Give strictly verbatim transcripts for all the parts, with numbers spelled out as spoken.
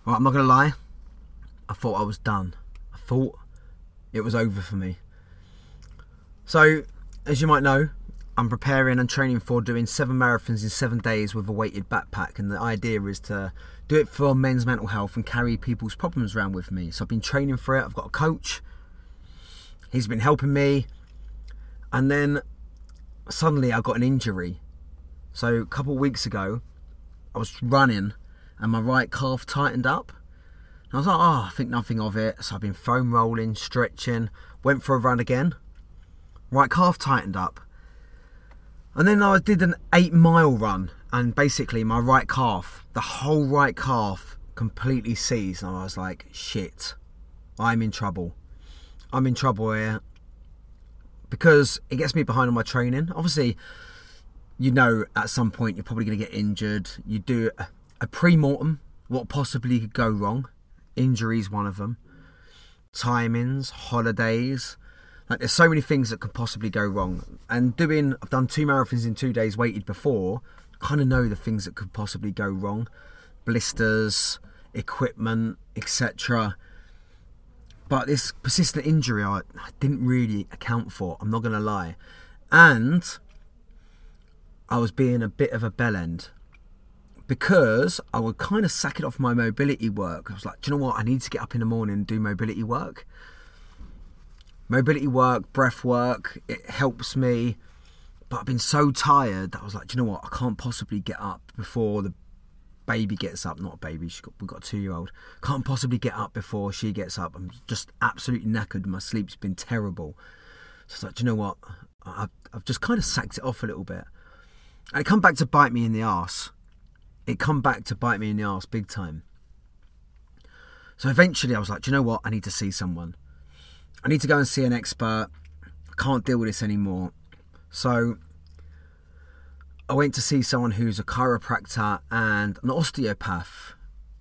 Right, I'm not going to lie. I thought I was done. I thought it was over for me. So, as you might know, I'm preparing and training for doing seven marathons in seven days with a weighted backpack, and the idea is to do it for men's mental health and carry people's problems around with me. So I've been training for it. I've got a coach. He's been helping me. And then suddenly I got an injury. So a couple of weeks ago, I was running and my right calf tightened up. And I was like, oh, I think nothing of it. So I've been foam rolling, stretching, went for a run again. Right calf tightened up. And then I did an eight mile run, and basically my right calf, the whole right calf completely seized. And I was like, shit, I'm in trouble. I'm in trouble here. Because it gets me behind on my training. Obviously, you know at some point you're probably going to get injured. You do a, a pre-mortem, what possibly could go wrong. Injuries, one of them. Timings, holidays. Like, there's so many things that could possibly go wrong. And doing, I've done two marathons in two days weighted before. Kind of know the things that could possibly go wrong. Blisters, equipment, et cetera. But this persistent injury I, I didn't really account for. I'm not going to lie. And I was being a bit of a bellend. Because I would kind of sack it off my mobility work. I was like, do you know what? I need to get up in the morning and do mobility work. Mobility work, breath work, it helps me. But I've been so tired that I was like, do you know what? I can't possibly get up before the baby gets up. Not a baby, she's got, we've got a two-year-old. Can't possibly get up before she gets up. I'm just absolutely knackered. My sleep's been terrible. So I was like, do you know what? I've, I've just kind of sacked it off a little bit. And it come back to bite me in the arse. It come back to bite me in the arse big time. So eventually I was like, do you know what? I need to see someone. I need to go and see an expert. I can't deal with this anymore. So I went to see someone who's a chiropractor and an osteopath.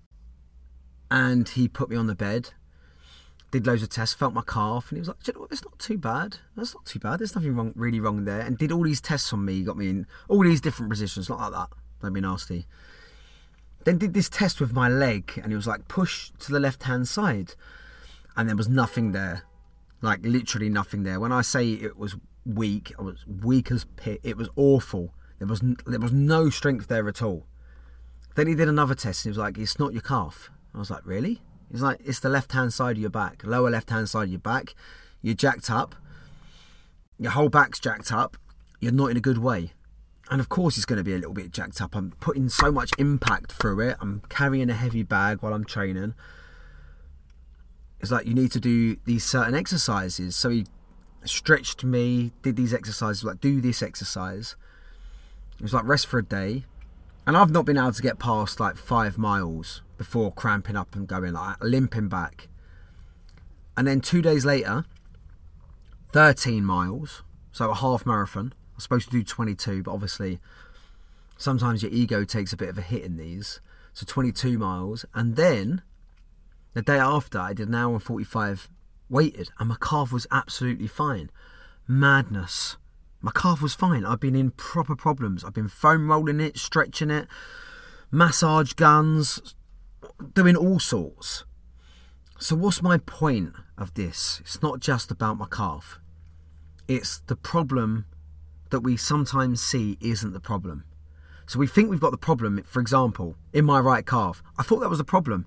And he put me on the bed, did loads of tests, felt my calf, and he was like, do you know what? It's not too bad. That's not too bad. There's nothing wrong, really wrong there. And did all these tests on me. He got me in all these different positions, not like that. Don't be nasty. Then did this test with my leg, and he was like, push to the left-hand side. And there was nothing there. Like, literally nothing there. When I say it was weak, I was weak as pit. It was awful. There was there was no strength there at all. Then he did another test, and he was like, it's not your calf. I was like, really? He's like, it's the left-hand side of your back. Lower left-hand side of your back. You're jacked up. Your whole back's jacked up. You're not in a good way. And of course it's going to be a little bit jacked up. I'm putting so much impact through it. I'm carrying a heavy bag while I'm training. It's like, you need to do these certain exercises. So he stretched me, did these exercises, like, do this exercise. It was like, rest for a day. And I've not been able to get past like five miles before cramping up and going, like, limping back. And then two days later, thirteen miles, so a half marathon. I was supposed to do twenty-two, but obviously sometimes your ego takes a bit of a hit in these. So twenty-two miles. And then the day after, I did an hour and forty-five weighted, and my calf was absolutely fine. Madness. My calf was fine. I've been in proper problems. I've been foam rolling it, stretching it, massage guns, doing all sorts. So what's my point of this? It's not just about my calf. It's the problem that we sometimes see isn't the problem. So we think we've got the problem, for example, in my right calf. I thought that was the problem.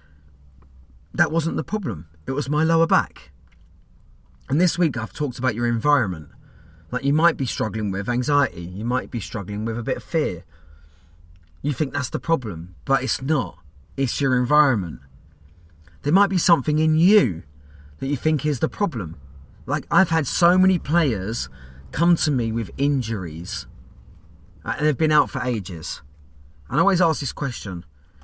That wasn't the problem. It was my lower back. And this week I've talked about your environment. Like, you might be struggling with anxiety. You might be struggling with a bit of fear. You think that's the problem, but it's not. It's your environment. There might be something in you that you think is the problem. Like, I've had so many players come to me with injuries, and they've been out for ages. And I always ask this question: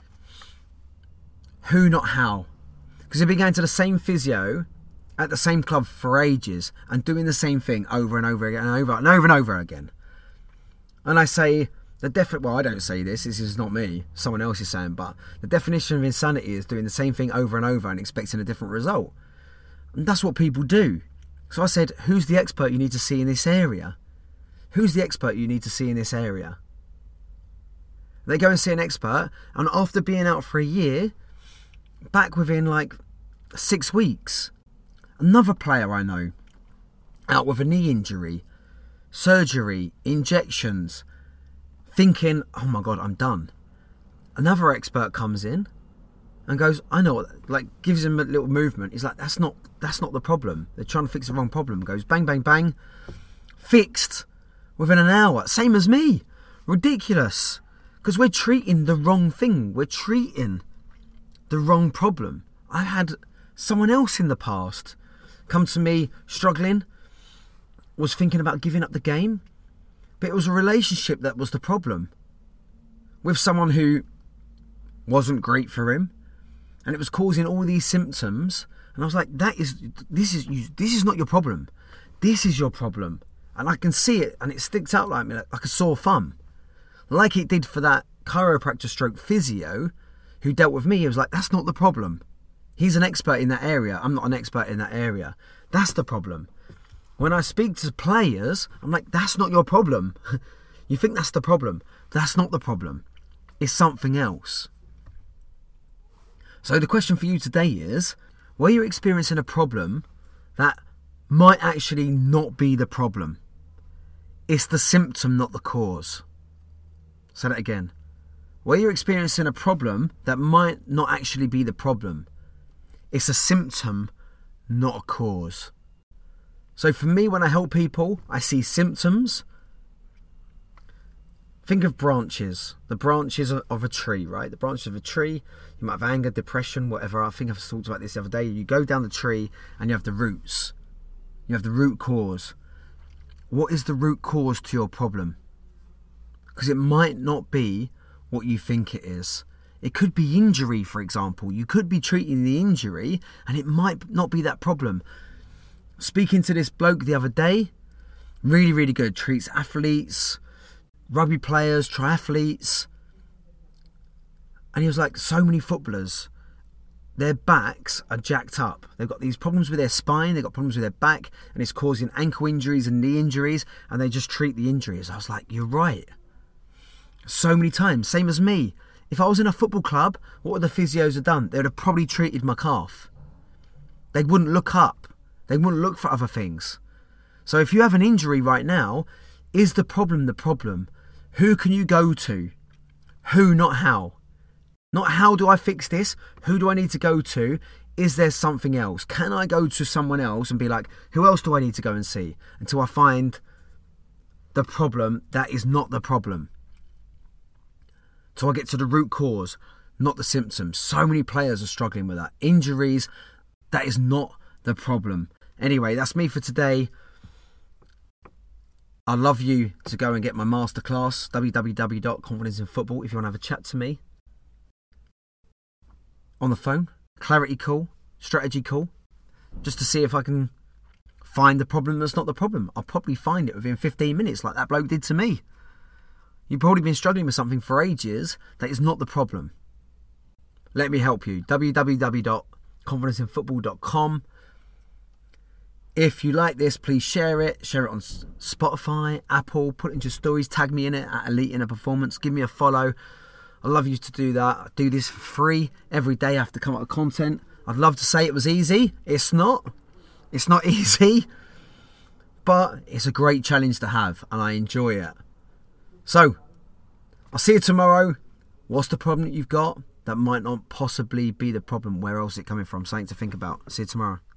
who, not how? Because they've been going to the same physio at the same club for ages and doing the same thing over and over again and over and over and over again. And I say, the defi- well, I don't say this, this is not me, someone else is saying, but the definition of insanity is doing the same thing over and over and expecting a different result. And that's what people do. So I said, who's the expert you need to see in this area? Who's the expert you need to see in this area? They go and see an expert, and after being out for a year, back within like six weeks. Another player I know, out with a knee injury, surgery, injections, thinking, oh my God, I'm done. Another expert comes in and goes, I know what, like gives him a little movement. He's like, that's not, that's not the problem. They're trying to fix the wrong problem. Goes bang, bang, bang, fixed within an hour. Same as me. Ridiculous. Because we're treating the wrong thing. We're treating the wrong problem. I had someone else in the past come to me struggling, was thinking about giving up the game, but it was a relationship that was the problem with someone who wasn't great for him, and it was causing all these symptoms. And I was like, that is this is you, this is not your problem. This is your problem. And I can see it, and it sticks out like me like, like a sore thumb, like it did for that chiropractor stroke physio who dealt with me. He was like, that's not the problem. He's an expert in that area. I'm not an expert in that area. That's the problem. When I speak to players, I'm like, that's not your problem. You think that's the problem. That's not the problem. It's something else. So the question for you today is, were you experiencing a problem that might actually not be the problem? It's the symptom, not the cause. Say that again. Were you experiencing a problem that might not actually be the problem? It's a symptom, not a cause. So for me, when I help people, I see symptoms. Think of branches, the branches of a tree, right? The branches of a tree. You might have anger, depression, whatever. I think I've talked about this the other day. You go down the tree and you have the roots. You have the root cause. What is the root cause to your problem? Because it might not be what you think it is. It could be injury, for example. You could be treating the injury and it might not be that problem. Speaking to this bloke the other day, really, really good. Treats athletes, rugby players, triathletes. And he was like, so many footballers, their backs are jacked up. They've got these problems with their spine, they've got problems with their back, and it's causing ankle injuries and knee injuries, and they just treat the injuries. I was like, you're right. So many times, same as me. If I was in a football club, what would the physios have done? They would have probably treated my calf. They wouldn't look up. They wouldn't look for other things. So if you have an injury right now, is the problem the problem? Who can you go to? Who, not how. Not how do I fix this? Who do I need to go to? Is there something else? Can I go to someone else and be like, who else do I need to go and see? Until I find the problem that is not the problem. So I get to the root cause, not the symptoms. So many players are struggling with that. Injuries, that is not the problem. Anyway, that's me for today. I'd love you to go and get my masterclass, w w w dot confidence in football, if you want to have a chat to me. On the phone, clarity call, strategy call, just to see if I can find the problem that's not the problem. I'll probably find it within fifteen minutes, like that bloke did to me. You've probably been struggling with something for ages that is not the problem. Let me help you. w w w dot confidence in football dot com. If you like this, please share it. Share it on Spotify, Apple, put it into your stories, tag me in it at Elite Inner Performance. Give me a follow. I'd love you to do that. I do this for free. Every day I have to come up with content. I'd love to say it was easy. It's not. It's not easy. But it's a great challenge to have and I enjoy it. So, I'll see you tomorrow. What's the problem that you've got? That might not possibly be the problem. Where else is it coming from? Something to think about. See you tomorrow.